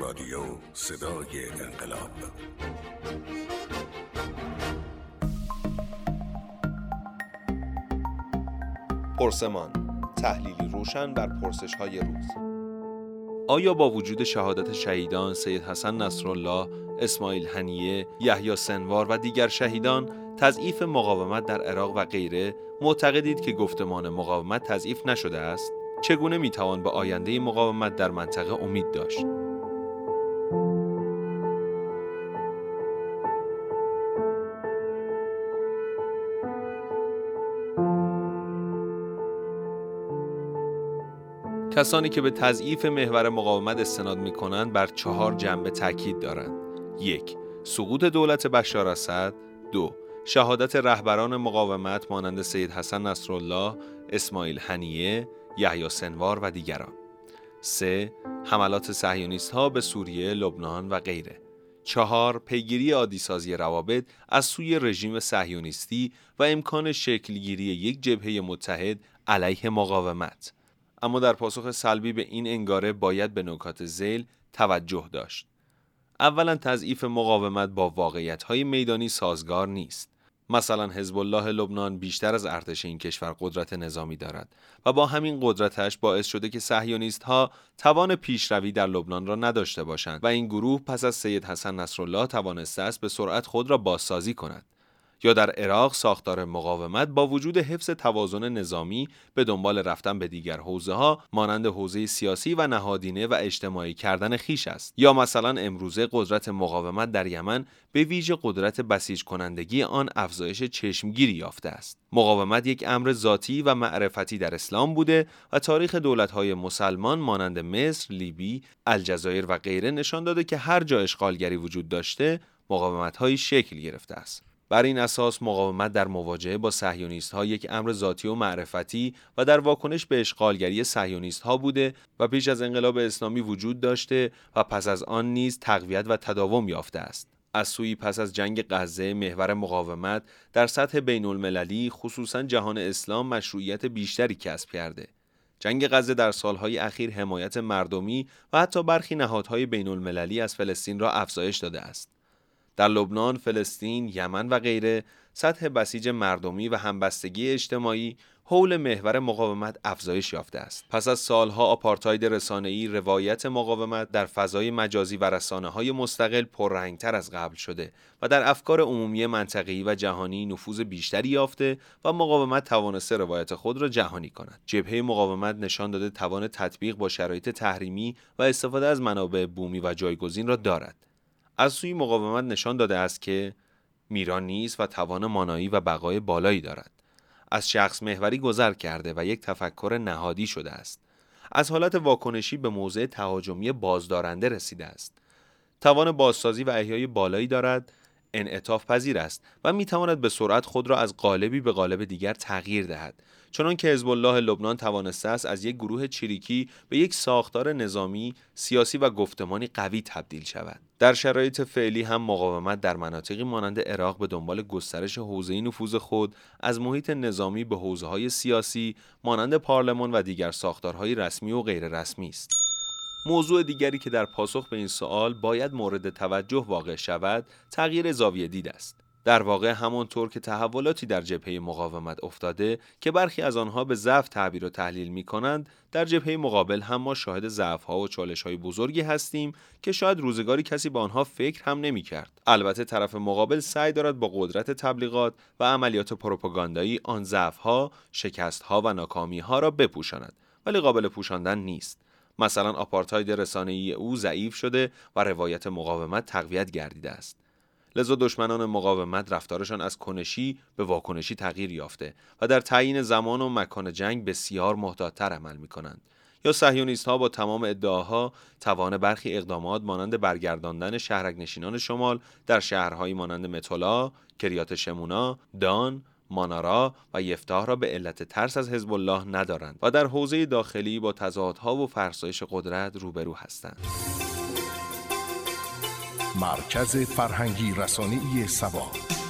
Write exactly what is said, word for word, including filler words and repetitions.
رادیو صدای انقلاب. پرسمان، تحلیلی روشن بر پرسش‌های روز. آیا با وجود شهادت شهیدان سید حسن نصرالله، اسماعیل هنیه، یحیی سنوار و دیگر شهیدان، تضعیف مقاومت در عراق و غیره، معتقدید که گفتمان مقاومت تضعیف نشده است؟ چگونه میتوان به آینده مقاومت در منطقه امید داشت؟ کسانی که به تضعیف محور مقاومت استناد می‌کنند بر چهار جنبه تاکید دارند. یک، سقوط دولت بشار اسد. دو، شهادت رهبران مقاومت مانند سید حسن نصرالله، اسماعیل هنیه، یحیی سنوار و دیگران. سه، حملات صهیونیست‌ها به سوریه، لبنان و غیره. چهار، پیگیری عادی‌سازی روابط از سوی رژیم صهیونیستی و امکان شکلگیری یک جبهه متحد علیه مقاومت. اما در پاسخ سلبی به این انگاره باید به نکات ذیل توجه داشت. اولا، تضعیف مقاومت با واقعیت‌های میدانی سازگار نیست. مثلا حزب الله لبنان بیشتر از ارتش این کشور قدرت نظامی دارد و با همین قدرتش باعث شده که صهیونیست‌ها توان پیشروی در لبنان را نداشته باشند و این گروه پس از سید حسن نصرالله توانسته است به سرعت خود را بازسازی کند. یا در عراق ساختار مقاومت با وجود حفظ توازن نظامی به دنبال رفتن به دیگر حوزه‌ها مانند حوزه سیاسی و نهادینه و اجتماعی کردن خیش است. یا مثلا امروزه قدرت مقاومت در یمن به ویژه قدرت بسیج کنندگی آن افزایش چشمگیری یافته است. مقاومت یک امر ذاتی و معرفتی در اسلام بوده و تاریخ دولت‌های مسلمان مانند مصر، لیبی، الجزایر و غیره نشان داده که هر جا اشغالگری وجود داشته مقاومت‌هایی شکل گرفته است. بر این اساس مقاومت در مواجهه با صهیونیست‌ها یک امر ذاتی و معرفتی و در واکنش به اشغالگری صهیونیست‌ها بوده و پیش از انقلاب اسلامی وجود داشته و پس از آن نیز تقویت و تداوم یافته است. از سوی پس از جنگ غزه محور مقاومت در سطح بین‌المللی خصوصاً جهان اسلام مشروعیت بیشتری کسب کرده. جنگ غزه در سالهای اخیر حمایت مردمی و حتی برخی نهادهای بین‌المللی از فلسطین را افزایش داده است. در لبنان، فلسطین، یمن و غیره سطح بسیج مردمی و همبستگی اجتماعی حول محور مقاومت افزایش یافته است. پس از سالها آپارتاید رسانه‌ای، روایت مقاومت در فضای مجازی و رسانه‌های مستقل پررنگتر از قبل شده و در افکار عمومی منطقه‌ای و جهانی نفوذ بیشتری یافته و مقاومت توانسته روایت خود را جهانی کند. جبهه مقاومت نشان داده توان تطبیق با شرایط تحریمی و استفاده از منابع بومی و جایگزین را دارد. از سوی مقاومت نشان داده است که میران نیست و توان مانایی و بقای بالایی دارد. از شخص محوری گذر کرده و یک تفکر نهادی شده است. از حالت واکنشی به موضع تهاجمی بازدارنده رسیده است. توان بازسازی و احیای بالایی دارد، انعطاف پذیر است و میتواند به سرعت خود را از قالبی به قالب دیگر تغییر دهد. چنان که حزب الله لبنان توانسته است از یک گروه چریکی به یک ساختار نظامی، سیاسی و گفتمانی قوی تبدیل شود. در شرایط فعلی هم مقاومت در مناطقی مانند عراق به دنبال گسترش حوزه نفوذ خود از محیط نظامی به حوزه‌های سیاسی مانند پارلمان و دیگر ساختارهای رسمی و غیر رسمی است. موضوع دیگری که در پاسخ به این سوال باید مورد توجه واقع شود، تغییر زاویه دید است. در واقع همانطور که تحولاتی در جبهه مقاومت افتاده که برخی از آنها به ضعف تعبیر و تحلیل می‌کنند، در جبهه مقابل هم ما شاهد ضعف‌ها و چالش‌های بزرگی هستیم که شاید روزگاری کسی به آنها فکر هم نمی‌کرد. البته طرف مقابل سعی دارد با قدرت تبلیغات و عملیات پروپاگاندایی آن ضعف‌ها، شکست‌ها و ناکامی‌ها را بپوشاند، ولی قابل پوشاندن نیست. مثلا آپارتاید رسانه‌ای او ضعیف شده و روایت مقاومت تقویت گردیده است. لذا دشمنان مقاومت رفتارشان از کنشی به واکنشی تغییر یافته و در تعیین زمان و مکان جنگ بسیار محتاط‌تر عمل می‌کنند. یا صهیونیست‌ها با تمام ادعاها توان برخی اقدامات مانند برگرداندن شهرک‌نشینان شمال در شهرهایی مانند متولا، کریات شمونا، دان، مانارا و یفتح را به علت ترس از حزب الله ندارند و در حوزه داخلی با تضادها و فرسایش قدرت روبرو هستند. مرکز فرهنگی رسانه‌ای سبا.